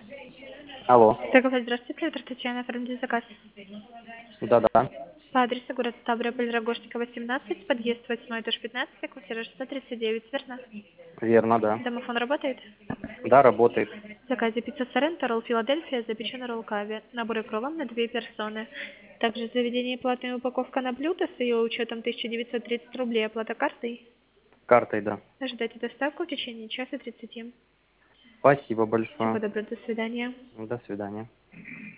Алло. Торговля, здравствуйте, привет, Татьяна, оформите заказ. Да-да, По адресу город Ставрополь, Рогожника, 18, подъезд 8, этаж 15, квартира 639, верно? верно, да. Домофон работает? Да, работает. В заказе пицца Соренто, ролл Филадельфия, запеченный ролл Кави. Набор кроллом на 2 персоны. Также заведение платная упаковка на блюдо с ее учетом 1930 рублей, оплата картой. Картой, да. Ожидайте доставку в течение часа 30. Спасибо Всего большое. доброго, до свидания. До свидания.